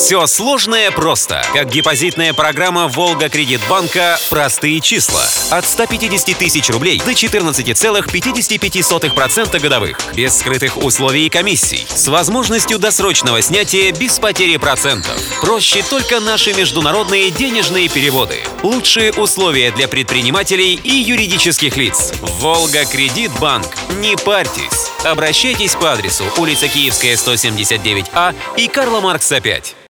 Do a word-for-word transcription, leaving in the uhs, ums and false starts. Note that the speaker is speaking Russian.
Все сложное просто. Как депозитная программа Волга Кредитбанка «Простые числа». От ста пятидесяти тысяч рублей до четырнадцати целых пятидесяти пяти сотых процента годовых. Без скрытых условий и комиссий. С возможностью досрочного снятия без потери процентов. Проще только наши международные денежные переводы. Лучшие условия для предпринимателей и юридических лиц. Волга Кредитбанк. Не парьтесь. Обращайтесь по адресу улица Киевская, сто семьдесят девять А и Карла Маркса, пять.